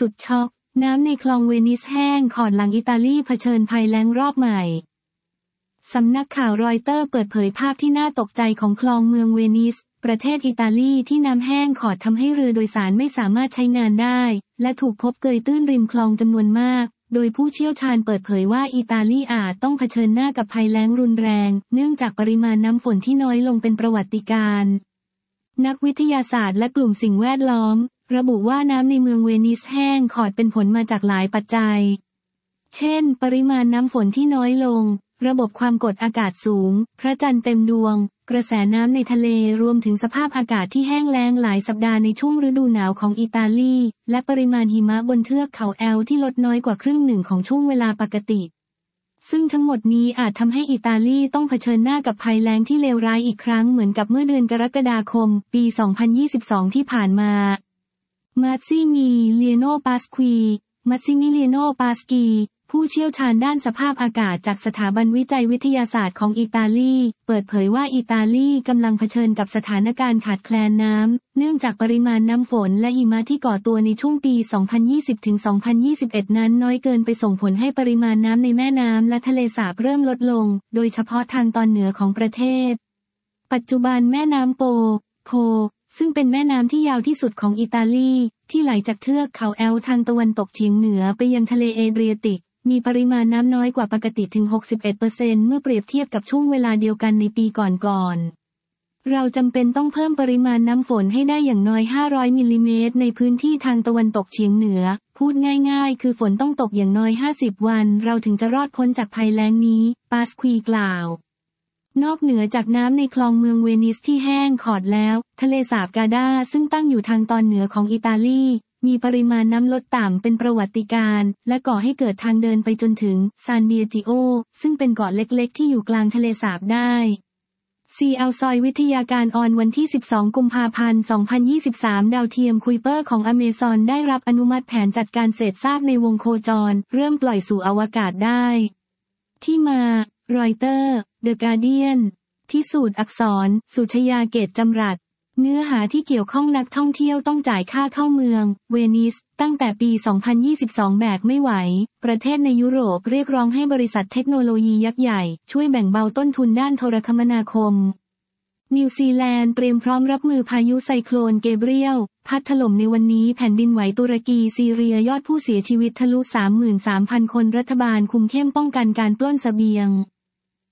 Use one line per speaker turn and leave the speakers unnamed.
สุดช็อกน้ำในคลองเวนิสแห้งขอดหลังอิตาลีเผชิญภัยแล้งรอบใหม่สำนักข่าวรอยเตอร์เปิดเผยภาพที่น่าตกใจของคลองเมืองเวนิสประเทศอิตาลีที่น้ำแห้งขอดทำให้เรือโดยสารไม่สามารถใช้งานได้และถูกพบเกยตื้นริมคลองจำนวนมากโดยผู้เชี่ยวชาญเปิดเผยว่าอิตาลีอาจต้องเผชิญหน้ากับภัยแล้งรุนแรงเนื่องจากปริมาณน้ำฝนที่น้อยลงเป็นประวัติการณ์นักวิทยาศาสตร์และกลุ่มสิ่งแวดล้อมระบุว่าน้ำในเมืองเวนิสแห้งขอดเป็นผลมาจากหลายปัจจัยเช่นปริมาณน้ำฝนที่น้อยลงระบบความกดอากาศสูงพระจันทร์เต็มดวงกระแสน้ำในทะเลรวมถึงสภาพอากาศที่แห้งแล้งหลายสัปดาห์ในช่วงฤดูหนาวของอิตาลีและปริมาณหิมะบนเทือกเขาแอลป์ที่ลดน้อยกว่าครึ่งหนึ่งของช่วงเวลาปกติซึ่งทั้งหมดนี้อาจทำให้อิตาลีต้องเผชิญหน้ากับภัยแล้งที่เลวร้ายอีกครั้งเหมือนกับเมื่อเดือนกรกฎาคมปี 2022 ที่ผ่านมามัตซิมิเลียโน ปาสกีผู้เชี่ยวชาญด้านสภาพอากาศจากสถาบันวิจัยวิทยาศาสตร์ของอิตาลีเปิดเผยว่าอิตาลีกำลังเผชิญกับสถานการณ์ขาดแคลนน้ำเนื่องจากปริมาณน้ำฝนและหิมะที่ก่อตัวในช่วงปี 2020-2021 นั้นน้อยเกินไปส่งผลให้ปริมาณน้ำในแม่น้ำและทะเลสาบเริ่มลดลงโดยเฉพาะทางตอนเหนือของประเทศปัจจุบันแม่น้ำโพซึ่งเป็นแม่น้ำที่ยาวที่สุดของอิตาลีที่ไหลจากเทือกเขาแอลป์ทางตะวันตกเฉียงเหนือไปยังทะเลเอเดรียติกมีปริมาณน้ำน้อยกว่าปกติถึง 61% เมื่อเปรียบเทียบกับช่วงเวลาเดียวกันในปีก่อนๆเราจำเป็นต้องเพิ่มปริมาณน้ำฝนให้ได้อย่างน้อย500มิลลิเมตรในพื้นที่ทางตะวันตกเฉียงเหนือพูดง่ายๆคือฝนต้องตกอย่างน้อย50วันเราถึงจะรอดพ้นจากภัยแล้งนี้ปาสควีกล่าวนอกเหนือจากน้ำในคลองเมืองเวนิสที่แห้งขอดแล้วทะเลสาบกาดาซึ่งตั้งอยู่ทางตอนเหนือของอิตาลีมีปริมาณน้ำลดต่ำเป็นประวัติการณ์และก่อให้เกิดทางเดินไปจนถึงซานเบียจิโอซึ่งเป็นเกาะเล็กๆที่อยู่กลางทะเลสาบได้ซีเอลซอยวิทยาการออนวันที่12กุมภาพันธ์2023ดาวเทียมคุยเปอร์ของอเมซอนได้รับอนุมัติแผนจัดการเศษซากในวงโคจรเริ่มปล่อยสู่อวกาศได้ที่มารอยเตอร์เดอะการ์เดียนพิสูจน์อักษรสุชยาเกตจำรัดเนื้อหาที่เกี่ยวข้องนักท่องเที่ยวต้องจ่ายค่าเข้าเมืองเวนิสตั้งแต่ปี 2022 แบกไม่ไหวประเทศในยุโรปเรียกร้องให้บริษัทเทคโนโลยียักษ์ใหญ่ช่วยแบ่งเบาต้นทุนด้านโทรคมนาคมนิวซีแลนด์เตรียมพร้อมรับมือพายุไซโคลนเกเบรียลพัดถล่มในวันนี้แผ่นดินไหวตุรกีซีเรียยอดผู้เสียชีวิตทะลุ 33,000 คนรัฐบาลคุมเข้มป้องกันการปล้นเสบียง